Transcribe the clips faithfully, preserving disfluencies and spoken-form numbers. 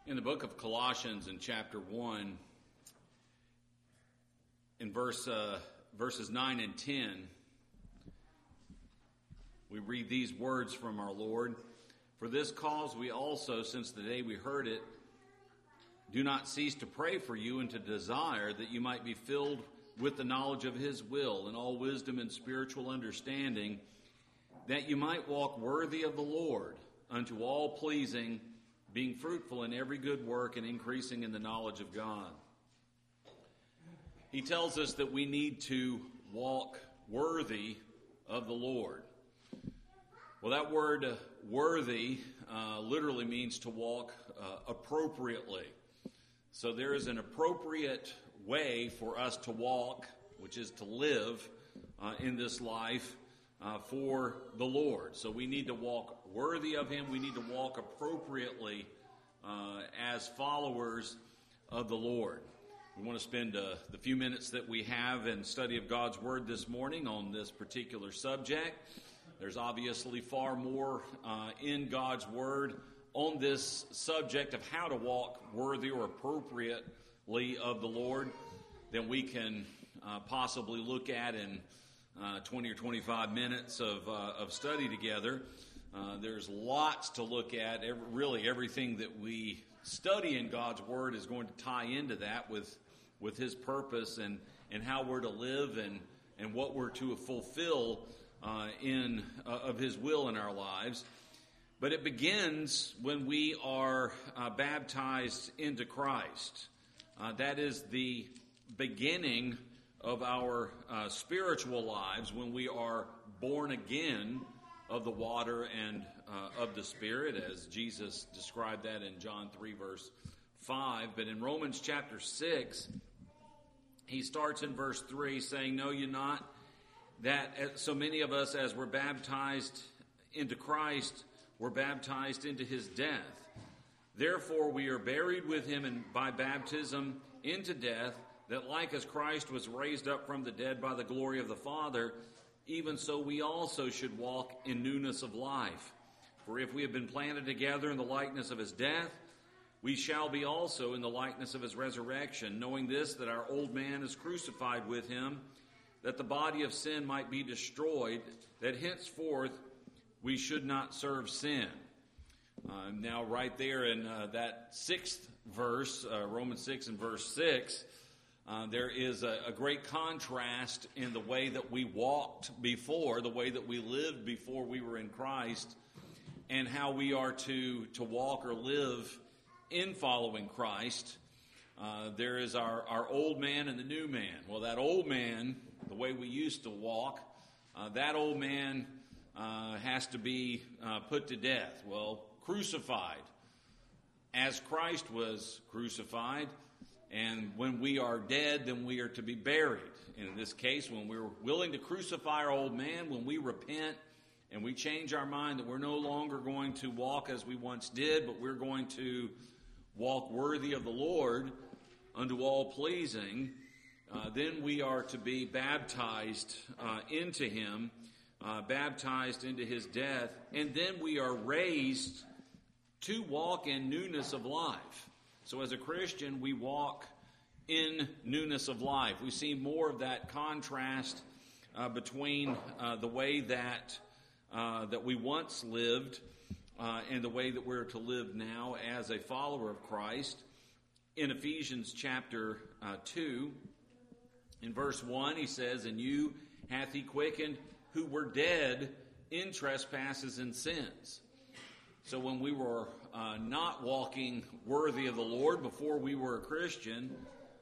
In the book of Colossians in chapter one, in verse uh, verses nine and ten, we read these words from our Lord. For this cause we also, since the day we heard it, do not cease to pray for you and to desire that you might be filled with the knowledge of his will and all wisdom and spiritual understanding, that you might walk worthy of the Lord, unto all pleasing, being fruitful in every good work and increasing in the knowledge of God. He tells us that we need to walk worthy of the Lord. Well, that word uh, worthy uh, literally means to walk uh, appropriately. So there is an appropriate way for us to walk, which is to live uh, in this life uh, for the Lord. So we need to walk worthy of him. We need to walk appropriately uh, as followers of the Lord. We want to spend uh, the few minutes that we have in study of God's Word this morning on this particular subject. There's obviously far more uh, in God's Word on this subject of how to walk worthy or appropriately of the Lord than we can uh, possibly look at in uh, twenty or twenty-five minutes of, uh, of study together. Uh, there's lots to look at. Every, really everything that we study in God's Word is going to tie into that with, with His purpose and, and how we're to live and, and what we're to fulfill uh, in uh, of His will in our lives. But it begins when we are uh, baptized into Christ. Uh, that is the beginning of our uh, spiritual lives, when we are born again of the water and uh, of the Spirit, as Jesus described that in John three, verse five. But in Romans chapter six, he starts in verse three saying, "Know you not that so many of us as were baptized into Christ were baptized into his death? Therefore we are buried with him in, by baptism into death, that like as Christ was raised up from the dead by the glory of the Father, even so we also should walk in newness of life. For if we have been planted together in the likeness of his death, we shall be also in the likeness of his resurrection, knowing this, that our old man is crucified with him, that the body of sin might be destroyed, that henceforth we should not serve sin." Uh, now right there in uh, that sixth verse, uh, Romans six and verse six, Uh, there is a, a great contrast in the way that we walked before, the way that we lived before we were in Christ, and how we are to, to walk or live in following Christ. Uh, there is our, our old man and the new man. Well, that old man, the way we used to walk, uh, that old man uh, has to be uh, put to death. Well, crucified. As Christ was crucified. And when we are dead, then we are to be buried. And in this case, when we're willing to crucify our old man, when we repent and we change our mind that we're no longer going to walk as we once did, but we're going to walk worthy of the Lord unto all pleasing, uh, then we are to be baptized uh, into him, uh, baptized into his death, and then we are raised to walk in newness of life. So as a Christian, we walk in newness of life. We see more of that contrast uh, between uh, the way that uh, that we once lived uh, and the way that we're to live now as a follower of Christ. In Ephesians chapter uh, two, in verse one, he says, "And you hath he quickened who were dead in trespasses and sins." So when we were uh, not walking worthy of the Lord before we were a Christian,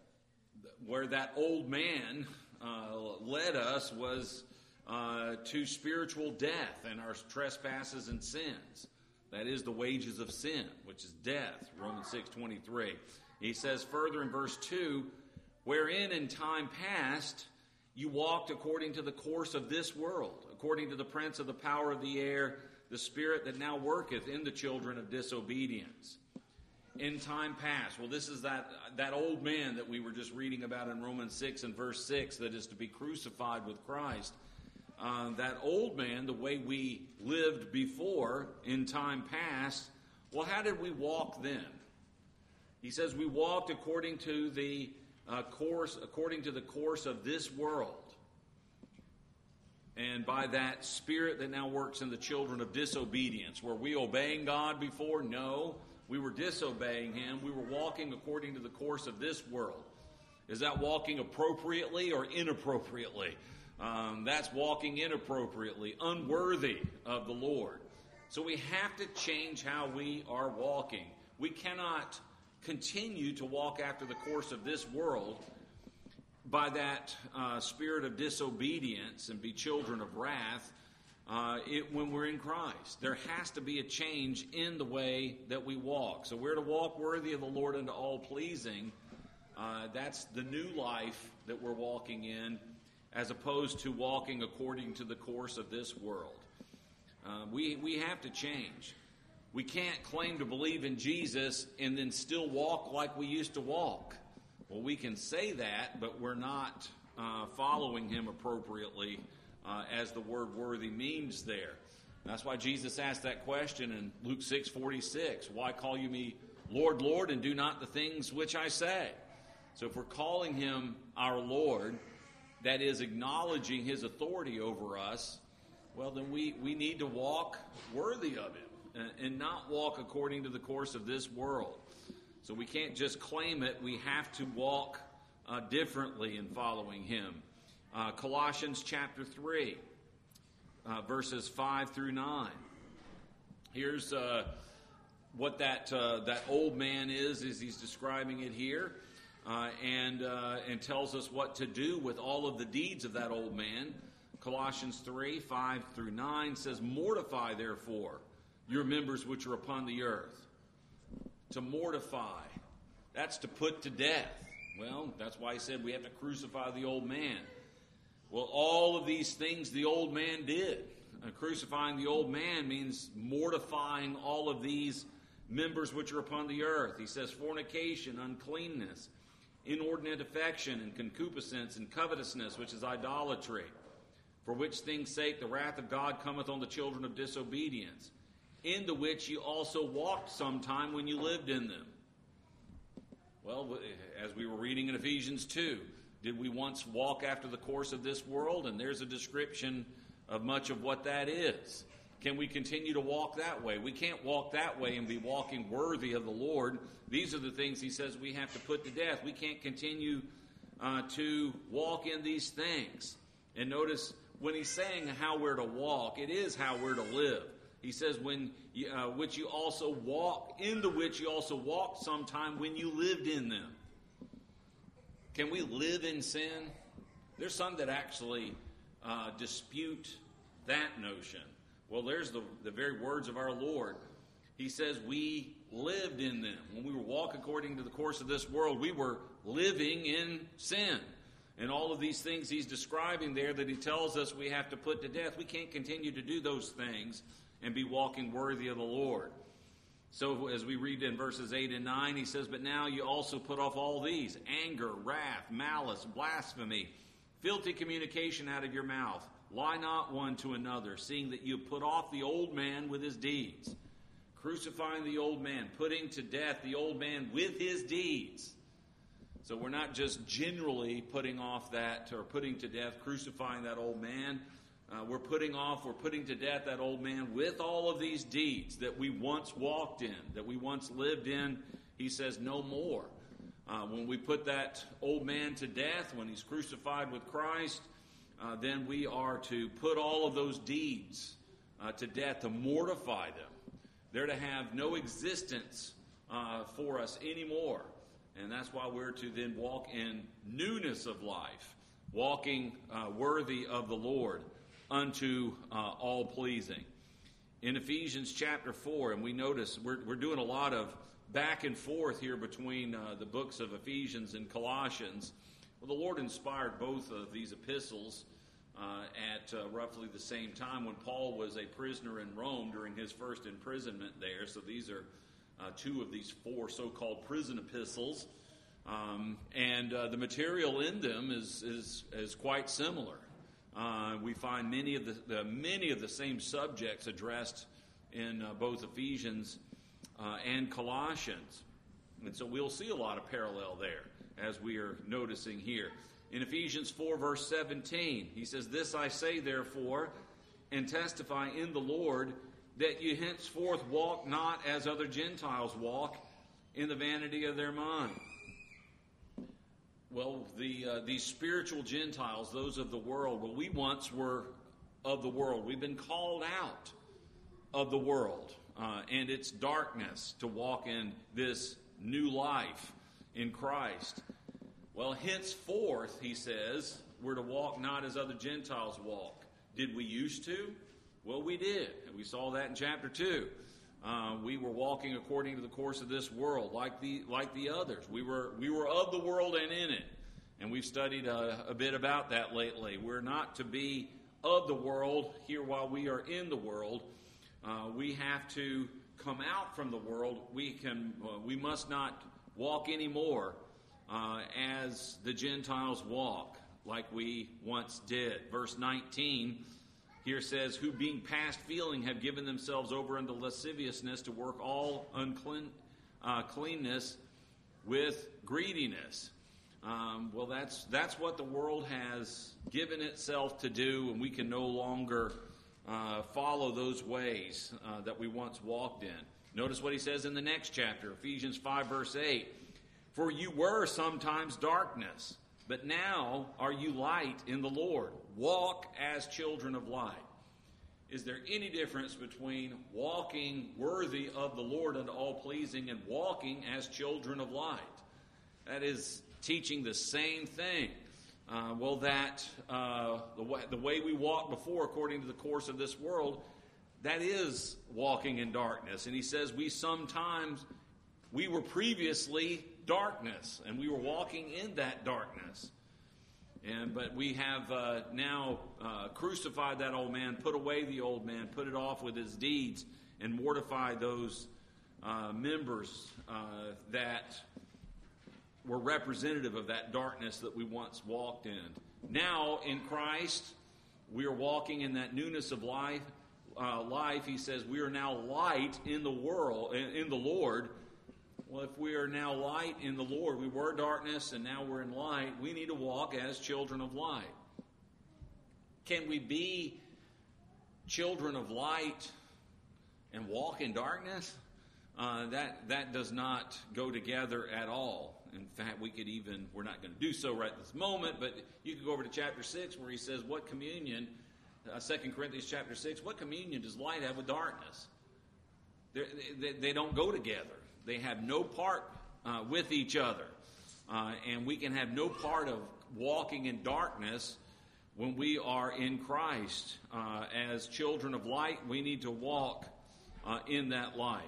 where that old man uh, led us was uh, to spiritual death and our trespasses and sins. That is the wages of sin, which is death, Romans six twenty-three. He says further in verse two, "Wherein in time past you walked according to the course of this world, according to the prince of the power of the air, the spirit that now worketh in the children of disobedience." In time past. Well, this is that that old man that we were just reading about in Romans six and verse six that is to be crucified with Christ. Uh, that old man, the way we lived before in time past, well, how did we walk then? He says we walked according to the uh, course, according to the course of this world. And by that spirit that now works in the children of disobedience. Were we obeying God before? No. We were disobeying Him. We were walking according to the course of this world. Is that walking appropriately or inappropriately? Um, that's walking inappropriately, unworthy of the Lord. So we have to change how we are walking. We cannot continue to walk after the course of this world by that uh, spirit of disobedience and be children of wrath uh, it, when we're in Christ. There has to be a change in the way that we walk. So we're to walk worthy of the Lord unto all pleasing. Uh, that's the new life that we're walking in, as opposed to walking according to the course of this world. Uh, we, we have to change. We can't claim to believe in Jesus and then still walk like we used to walk. Well, we can say that, but we're not uh, following Him appropriately uh, as the word worthy means there. That's why Jesus asked that question in Luke six forty-six. Why call you me Lord, Lord, and do not the things which I say? So if we're calling Him our Lord, that is acknowledging His authority over us, well, then we, we need to walk worthy of Him and, and not walk according to the course of this world. So we can't just claim it. We have to walk uh, differently in following Him. Uh, Colossians chapter three, uh, verses five through nine. Here's uh, what that uh, that old man is, as he's describing it here, uh, and uh, and tells us what to do with all of the deeds of that old man. Colossians three, five through nine says, "Mortify, therefore, your members which are upon the earth." To mortify, that's to put to death. Well, that's why he said we have to crucify the old man. Well, all of these things the old man did. Uh, crucifying the old man means mortifying all of these members which are upon the earth. He says fornication, uncleanness, inordinate affection, and concupiscence, and covetousness, which is idolatry. For which things' sake the wrath of God cometh on the children of disobedience, into which you also walked sometime when you lived in them. Well, as we were reading in Ephesians two, did we once walk after the course of this world? And there's a description of much of what that is. Can we continue to walk that way? We can't walk that way and be walking worthy of the Lord. These are the things he says we have to put to death. We can't continue uh, to walk in these things. And notice when he's saying how we're to walk, it is how we're to live. He says, "When you, uh, which you also walk, into which you also walked sometime when you lived in them." Can we live in sin? There's some that actually uh, dispute that notion. Well, there's the, the very words of our Lord. He says we lived in them. When we were walking according to the course of this world, we were living in sin. And all of these things he's describing there that he tells us we have to put to death, we can't continue to do those things and be walking worthy of the Lord. So as we read in verses eight and nine, he says, "But now you also put off all these: anger, wrath, malice, blasphemy, filthy communication out of your mouth. Lie not one to another, seeing that you put off the old man with his deeds." Crucifying the old man, putting to death the old man with his deeds. So we're not just generally putting off that, or putting to death, crucifying that old man. Uh, we're putting off, we're putting to death that old man with all of these deeds that we once walked in, that we once lived in. He says no more. Uh, when we put that old man to death, when he's crucified with Christ, uh, then we are to put all of those deeds uh, to death, to mortify them. They're to have no existence uh, for us anymore. And that's why we're to then walk in newness of life, walking uh, worthy of the Lord, unto uh, all pleasing. In Ephesians chapter four, and we notice we're, we're doing a lot of back and forth here between uh, the books of Ephesians and Colossians. Well, the Lord inspired both of these epistles uh, at uh, roughly the same time when Paul was a prisoner in Rome during his first imprisonment there. So these are uh, two of these four so-called prison epistles. Um, and uh, the material in them is, is, is quite similar. Uh, we find many of the, the many of the same subjects addressed in uh, both Ephesians uh, and Colossians. And so we'll see a lot of parallel there, as we are noticing here. In Ephesians four, verse seventeen, he says, "This I say, therefore, and testify in the Lord, that you henceforth walk not as other Gentiles walk, in the vanity of their mind." Well, the uh, these spiritual Gentiles, those of the world, well, we once were of the world. We've been called out of the world uh, and its darkness to walk in this new life in Christ. Well, henceforth, he says, we're to walk not as other Gentiles walk. Did we used to? Well, we did. And we saw that in chapter two. Uh, we were walking according to the course of this world, like the like the others. We were we were of the world and in it. And we've studied a, a bit about that lately. We're not to be of the world here while we are in the world. Uh, we have to come out from the world. We can. Uh, we must not walk anymore uh, as the Gentiles walk, like we once did. Verse nineteen here says, "Who being past feeling have given themselves over unto lasciviousness to work all unclean uh, cleanness with greediness." Um, well, that's that's what the world has given itself to do, and we can no longer uh, follow those ways uh, that we once walked in. Notice what he says in the next chapter, Ephesians five, verse eight. "For you were sometimes darkness, but now are you light in the Lord. Walk as children of light." Is there any difference between walking worthy of the Lord unto all pleasing and walking as children of light? That is teaching the same thing. Uh, well, that uh, the, way, the way we walked before, according to the course of this world, that is walking in darkness. And he says we sometimes, we were previously darkness, and we were walking in that darkness. And but we have uh, now uh, crucified that old man, put away the old man, put it off with his deeds, and mortified those uh, members uh, that were representative of that darkness that we once walked in. Now, in Christ, we are walking in that newness of life. Uh, life, he says, we are now light in the world, in, in the Lord. Well, if we are now light in the Lord, we were darkness and now we're in light, we need to walk as children of light. Can we be children of light and walk in darkness? Uh, that that does not go together at all. In fact, we could even, we're not going to do so right this moment, but you could go over to chapter six where he says, what communion, uh, Second Corinthians chapter six, what communion does light have with darkness? They, they, they don't go together. They have no part uh, with each other. Uh, and we can have no part of walking in darkness when we are in Christ. Uh, as children of light, we need to walk uh, in that light.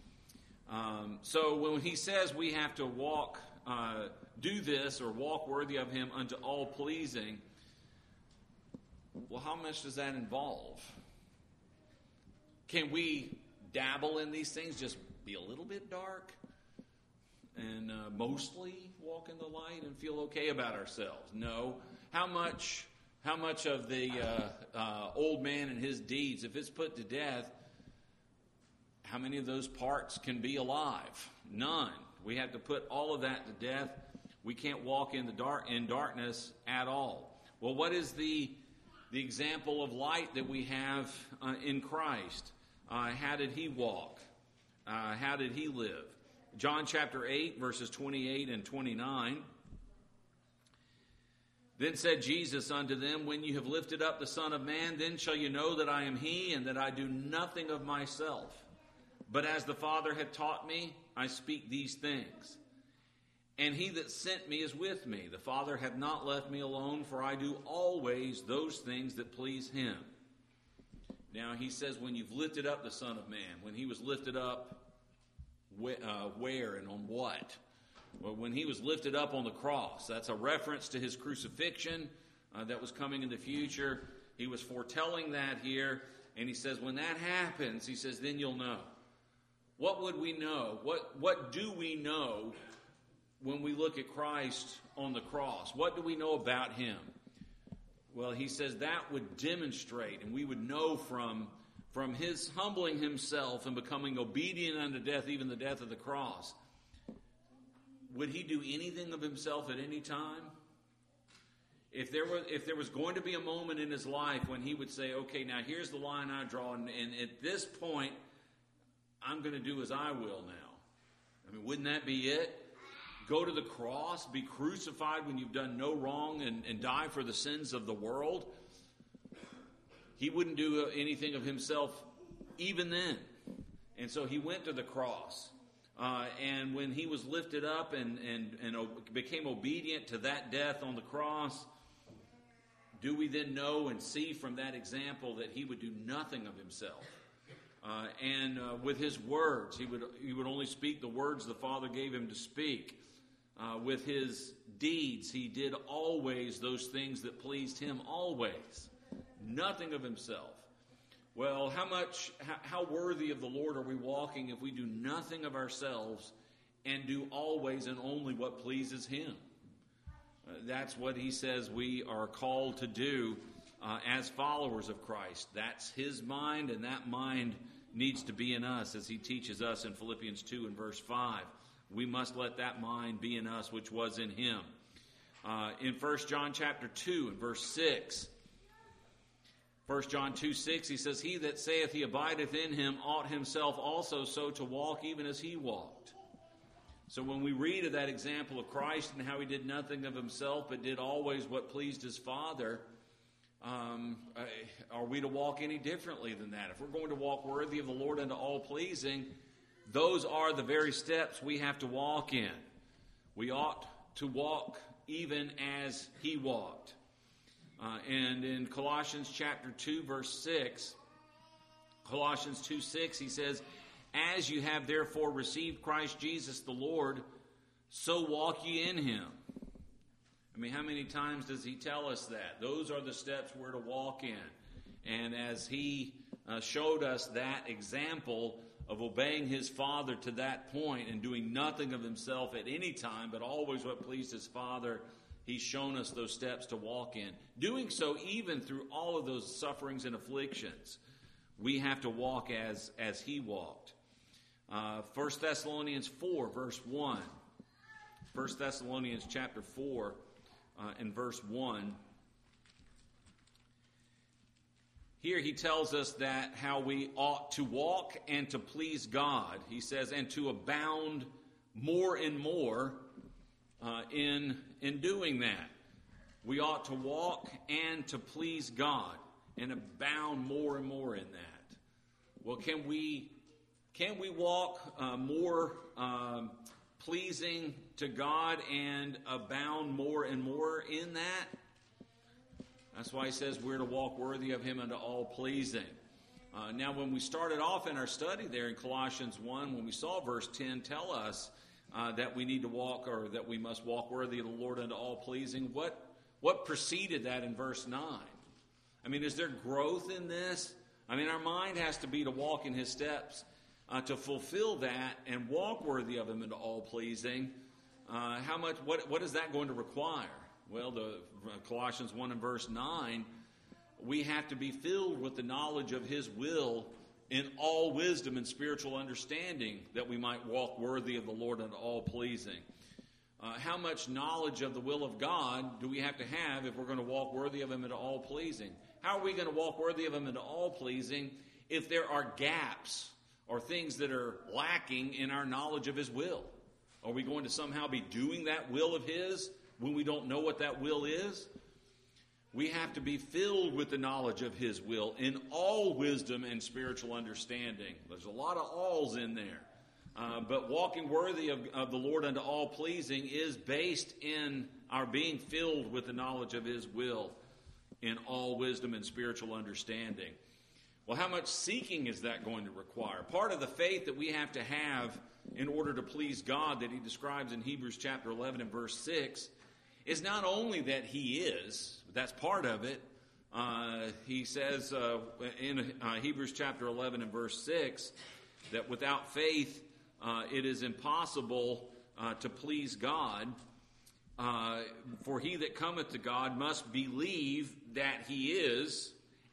Um, so when he says we have to walk, uh, do this or walk worthy of him unto all pleasing, well, how much does that involve? Can we dabble in these things, just be a little bit dark and uh, mostly walk in the light and feel okay about ourselves? No. How much, how much of the uh, uh, old man and his deeds, if it's put to death, how many of those parts can be alive? None. We have to put all of that to death. We can't walk in the dark in darkness at all. Well, what is the the example of light that we have uh, in Christ? Uh, how did he walk? Uh, how did he live? John chapter eight, verses twenty-eight and twenty-nine. Then said Jesus unto them, when you have lifted up the Son of Man, then shall you know that I am he, and that I do nothing of myself. But as the Father hath taught me, I speak these things. And he that sent me is with me. The Father hath not left me alone, for I do always those things that please him. Now he says when you've lifted up the Son of Man, when he was lifted up, uh, where and on what? Well, when he was lifted up on the cross, that's a reference to his crucifixion uh, that was coming in the future. He was foretelling that here, and he says when that happens, he says, then you'll know. What would we know? What what do we know when we look at Christ on the cross? What do we know about him? Well, he says that would demonstrate, and we would know from, from his humbling himself and becoming obedient unto death, even the death of the cross, would he do anything of himself at any time? If there was, if there was going to be a moment in his life when he would say, okay, now here's the line I draw, and, and at this point, I'm going to do as I will now. I mean, wouldn't that be it? Go to the cross, be crucified when you've done no wrong, and, and die for the sins of the world? He wouldn't do anything of himself even then. And so he went to the cross. Uh, and when he was lifted up and, and, and became obedient to that death on the cross, do we then know and see from that example that he would do nothing of himself? Uh, and uh, with his words, he would he would only speak the words the Father gave him to speak. Uh, with his deeds, he did always those things that pleased him always. Nothing of himself. Well, how much, how, how worthy of the Lord are we walking if we do nothing of ourselves and do always and only what pleases him? Uh, that's what he says we are called to do uh, as followers of Christ. That's his mind, and that mind needs to be in us, as he teaches us in Philippians two and verse five. We must let that mind be in us which was in him. Uh, in First John chapter two and verse six, First John two six, he says, he that saith he abideth in him ought himself also so to walk even as he walked. So when we read of that example of Christ and how he did nothing of himself but did always what pleased his Father, um, are we to walk any differently than that? If we're going to walk worthy of the Lord unto all pleasing, those are the very steps we have to walk in. We ought to walk even as he walked. Uh, and in Colossians chapter two, verse six, Colossians two six, he says, as you have therefore received Christ Jesus the Lord, so walk ye in him. I mean, how many times does he tell us that? Those are the steps we're to walk in. And as he uh, showed us that example of obeying his Father to that point and doing nothing of himself at any time, but always what pleased his Father, he's shown us those steps to walk in. Doing so even through all of those sufferings and afflictions, we have to walk as, as he walked. Uh, First Thessalonians four, verse one. First Thessalonians chapter four uh, and verse one. Here he tells us that how we ought to walk and to please God. He says, and to abound more and more uh, in, in doing that. We ought to walk and to please God and abound more and more in that. Well, can we can we walk uh, more um, pleasing to God and abound more and more in that? That's why he says we're to walk worthy of him unto all pleasing. Uh, now, when we started off in our study there in Colossians one, when we saw verse ten tell us uh, that we need to walk, or that we must walk worthy of the Lord unto all pleasing, what what preceded that in verse nine? I mean, is there growth in this? I mean, our mind has to be to walk in his steps, uh, to fulfill that and walk worthy of him into all pleasing. Uh, how much? What what is that going to require? Well, the uh, Colossians one and verse nine, we have to be filled with the knowledge of his will in all wisdom and spiritual understanding, that we might walk worthy of the Lord unto all pleasing. Uh, how much knowledge of the will of God do we have to have if we're going to walk worthy of him into all pleasing? How are we going to walk worthy of him into all pleasing if there are gaps or things that are lacking in our knowledge of his will? Are we going to somehow be doing that will of his when we don't know what that will is? We have to be filled with the knowledge of his will in all wisdom and spiritual understanding. There's a lot of alls in there. Uh, but walking worthy of, of the Lord unto all pleasing is based in our being filled with the knowledge of his will in all wisdom and spiritual understanding. Well, how much seeking is that going to require? Part of the faith that we have to have in order to please God, that he describes in Hebrews chapter eleven and verse six, is not only that he is, that's part of it. Uh, he says uh, in uh, Hebrews chapter eleven and verse six that without faith uh, it is impossible uh, to please God. Uh, for he that cometh to God must believe that he is,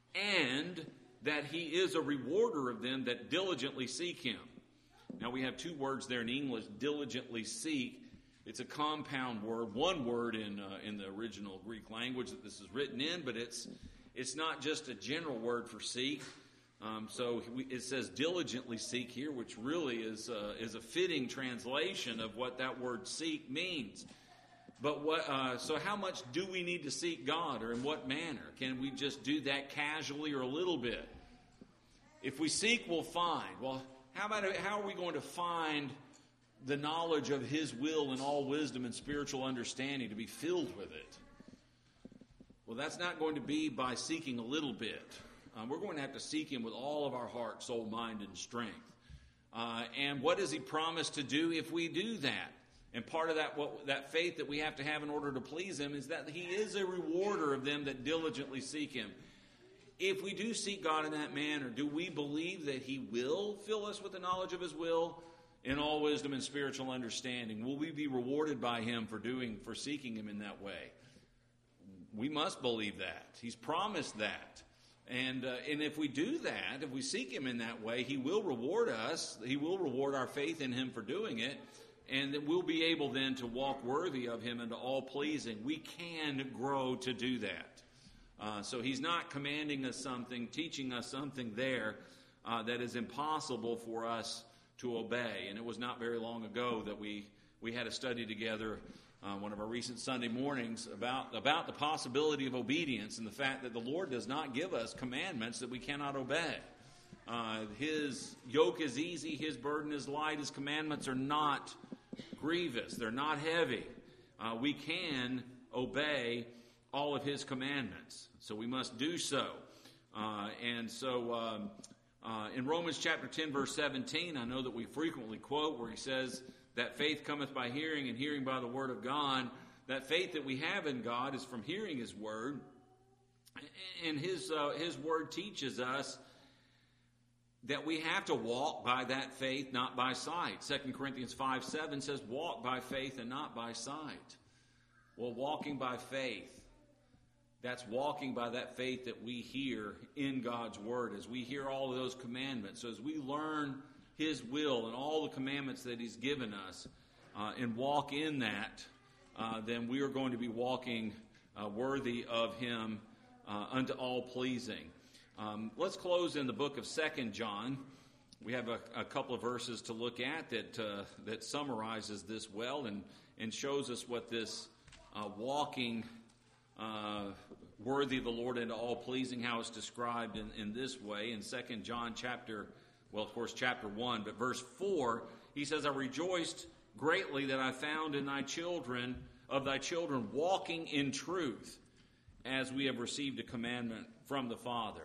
and that he is a rewarder of them that diligently seek him. Now we have two words there in English, diligently seek. It's a compound word, one word in uh, in the original Greek language that this is written in, but it's it's not just a general word for seek. Um, so we, it says diligently seek here, which really is uh, is a fitting translation of what that word seek means. But what? Uh, so how much do we need to seek God, or in what manner? Can we just do that casually or a little bit? If we seek, we'll find. Well, how about how are we going to find the knowledge of His will and all wisdom and spiritual understanding, to be filled with it? Well, that's not going to be by seeking a little bit. Um, we're going to have to seek Him with all of our heart, soul, mind, and strength. Uh, and what does He promise to do if we do that? And part of that, what, that faith that we have to have in order to please Him is that He is a rewarder of them that diligently seek Him. If we do seek God in that manner, do we believe that He will fill us with the knowledge of His will in all wisdom and spiritual understanding? Will we be rewarded by Him for doing, for seeking Him in that way? We must believe that. He's promised that. And uh, and if we do that, if we seek Him in that way, He will reward us. He will reward our faith in Him for doing it. And that we'll be able then to walk worthy of Him and to all pleasing. We can grow to do that. Uh, so He's not commanding us something, teaching us something there uh, that is impossible for us to obey. And it was not very long ago that we, we had a study together, uh, one of our recent Sunday mornings, about, about the possibility of obedience and the fact that the Lord does not give us commandments that we cannot obey. Uh, his yoke is easy, His burden is light, His commandments are not grievous, they're not heavy. Uh, we can obey all of His commandments, so we must do so. Uh, and so um, uh, in Romans chapter ten, verse seventeen, I know that we frequently quote where He says that faith cometh by hearing, and hearing by the word of God. That faith that we have in God is from hearing His word, and His uh, His word teaches us that we have to walk by that faith, not by sight. Second Corinthians five seven says, walk by faith and not by sight. Well, walking by faith, that's walking by that faith that we hear in God's Word. As we hear all of those commandments, so as we learn His will and all the commandments that He's given us uh, and walk in that, uh, then we are going to be walking uh, worthy of Him uh, unto all pleasing. Um, let's close in the book of Second John. We have a, a couple of verses to look at that uh, that summarizes this well and, and shows us what this uh, walking uh, worthy of the Lord and all pleasing, how it's described in, in this way. In Second John chapter, well, of course, chapter one, but verse four, he says, I rejoiced greatly that I found in thy children, of thy children, walking in truth, as we have received a commandment from the Father.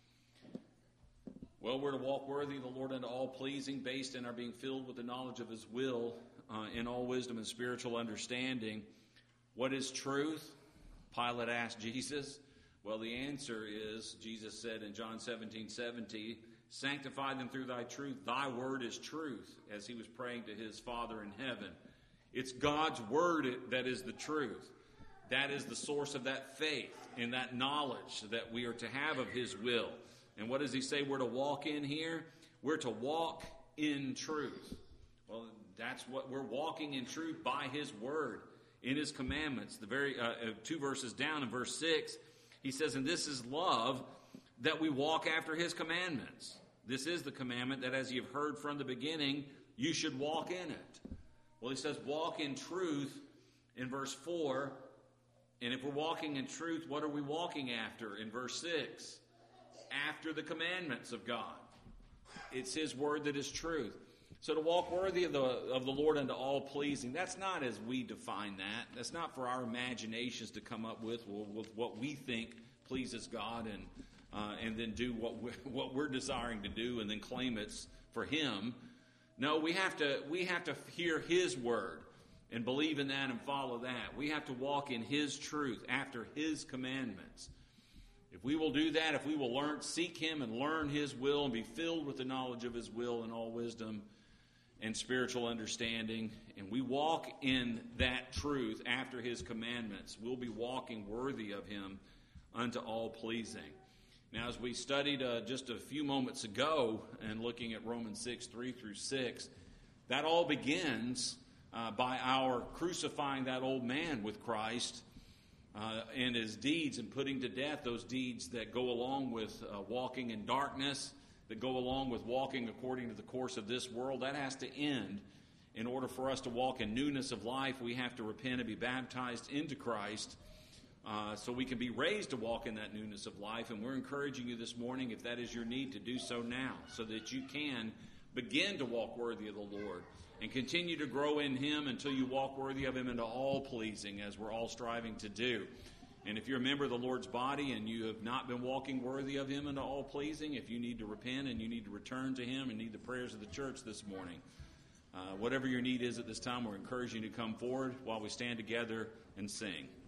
Well, we're to walk worthy of the Lord unto all pleasing, based in our being filled with the knowledge of His will, uh, in all wisdom and spiritual understanding. What is truth? Pilate asked Jesus. Well, the answer is, Jesus said in John seventeen seventy, sanctify them through thy truth. Thy word is truth, as He was praying to His Father in heaven. It's God's word that is the truth. That is the source of that faith and that knowledge that we are to have of His will. And what does He say we're to walk in here? We're to walk in truth. Well, that's what we're walking in truth by His word, in His commandments. The very uh, two verses down in verse six, He says, and this is love, that we walk after His commandments. This is the commandment that, as you've heard from the beginning, you should walk in it. Well, He says walk in truth in verse four. And if we're walking in truth, what are we walking after in verse six? After the commandments of God. It's His word that is truth. So to walk worthy of the of the Lord unto all pleasing, that's not as we define that. That's not for our imaginations to come up with, with what we think pleases God, and uh, and then do what we're, what we're desiring to do, and then claim it's for Him. No, we have to we have to hear His word and believe in that and follow that. We have to walk in His truth after His commandments. If we will do that, if we will learn, seek Him and learn His will and be filled with the knowledge of His will and all wisdom and spiritual understanding, and we walk in that truth after His commandments, we'll be walking worthy of Him unto all pleasing. Now, as we studied uh, just a few moments ago and looking at Romans six, three through six, that all begins uh, by our crucifying that old man with Christ uh, and his deeds and putting to death those deeds that go along with uh, walking in darkness, that go along with walking according to the course of this world. That has to end. In order for us to walk in newness of life, we have to repent and be baptized into Christ uh, so we can be raised to walk in that newness of life. And we're encouraging you this morning, if that is your need, to do so now so that you can begin to walk worthy of the Lord and continue to grow in Him until you walk worthy of Him into all pleasing, as we're all striving to do. And if you're a member of the Lord's body and you have not been walking worthy of Him into all pleasing, if you need to repent and you need to return to Him and need the prayers of the church this morning, Uh, whatever your need is at this time, we're encouraging you to come forward while we stand together and sing.